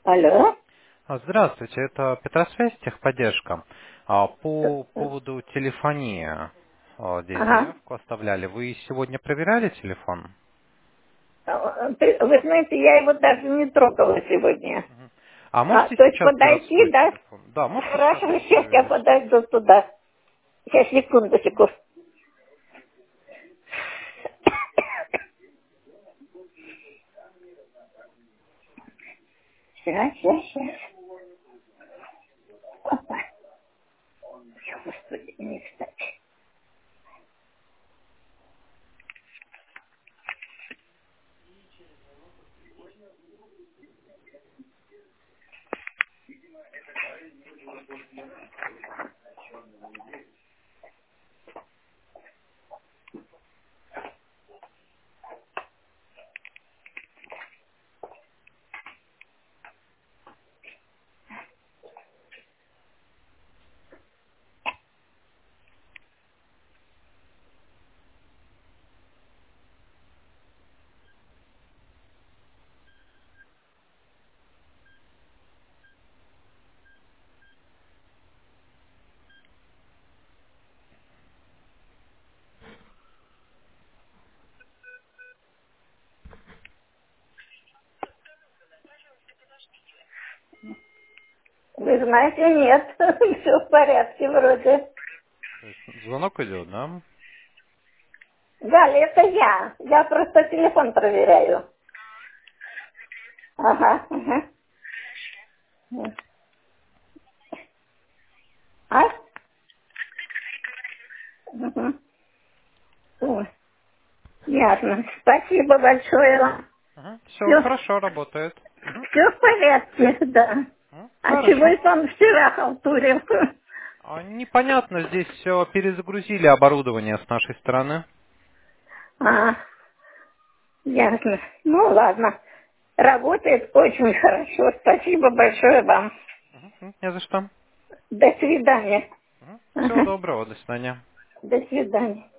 Алло? Здравствуйте, это Петросвязь, техподдержка. По поводу телефонии. Здесь Ага. заявку оставляли. Вы сегодня проверяли телефон? Вы знаете, я его даже не трогала сегодня. А можете То есть сейчас подойти, городской да? телефон? Да, можете сейчас Хорошо, его сейчас я проверить. подойду туда. Сейчас, секунду. Сейчас. Опа. Господи, не кстати. Вы знаете, нет. Все в порядке вроде. То есть звонок идет, да? Галя, это я. Я просто телефон проверяю. Ага. А? Угу. Ой, ясно. Спасибо большое вам. Все Все, хорошо работает. все в порядке, да. А чего Хорошо. это он вчера халтурил? Непонятно, здесь все перезагрузили оборудование с нашей стороны. А, ясно. Ну, ладно. Работает очень хорошо. Спасибо большое вам. Не за что. До свидания. Всего Ага. доброго, до свидания. До свидания.